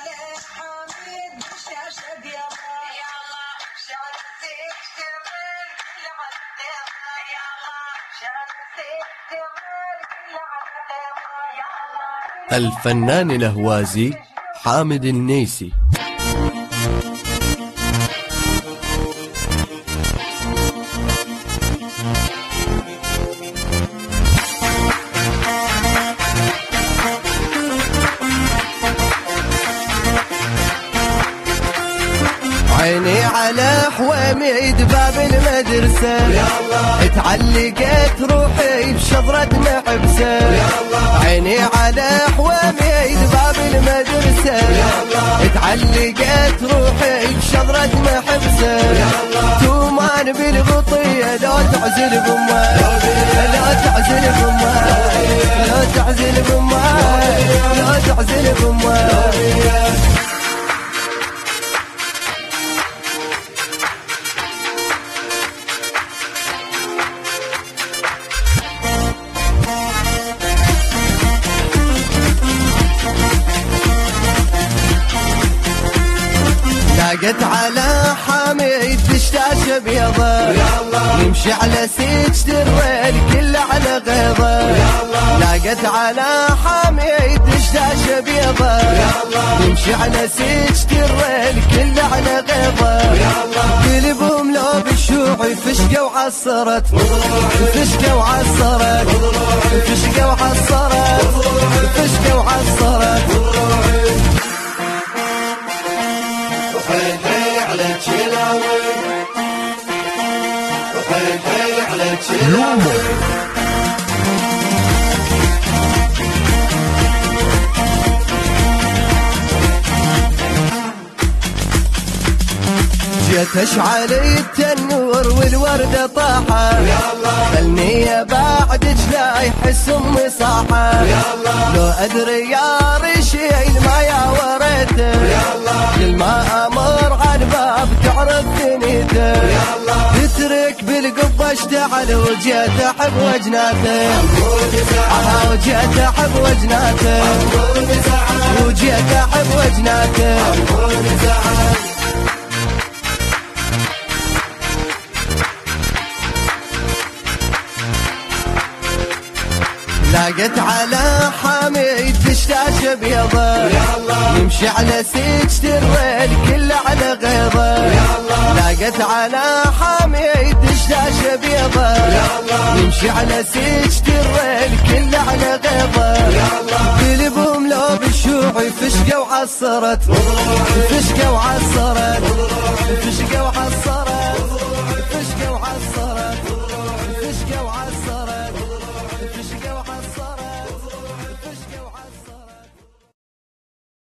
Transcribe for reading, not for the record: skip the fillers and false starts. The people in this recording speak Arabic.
الفنان الأهوازي حامد النيسي. عيني على حواميد باب المدرسة، اتعلقت روحي بشظرة محبسة. عيني على حواميد باب المدرسة، اتعلقت روحي بشظرة محبسة. تومان بالبطية لو تعزل بمه، لو تعزل بمه، لو تعزل بمه، لو تعزل بمه. لاقت على حميد دشداشه بيضة، يمشي على سجد الريل كله على غيظه. لاقت على حميد دشداشه بيضة، يمشي على سجد الريل كله على غيظه. قلبهم لو بالشوع فشقه وعصرت، فشقه وعصرت، فشقه وعصرت، فشقه وعصرت. جيت اشعل التنور والوردة طاحة، خلني بعدك لا يحس امي صاحة. لو ادري يا رشيل ما يا وريته، كل ما امر عن باب تعرف ثنيته. تترك بالقبة اشتعل وجيت احب وجناته، وجيت احب وجناته، وجيت احب وجناته. لاقت على حميد دشداشه بيضة، يمشي على سجد الريل كله على غيظه. لاقت على حميد دشداشه بيضة، يمشي على سجد الريل كله على غيظه. قلبهم لو بالشوع فشقه وعصرت، فشقه وعصرت، فشقه وعصرت.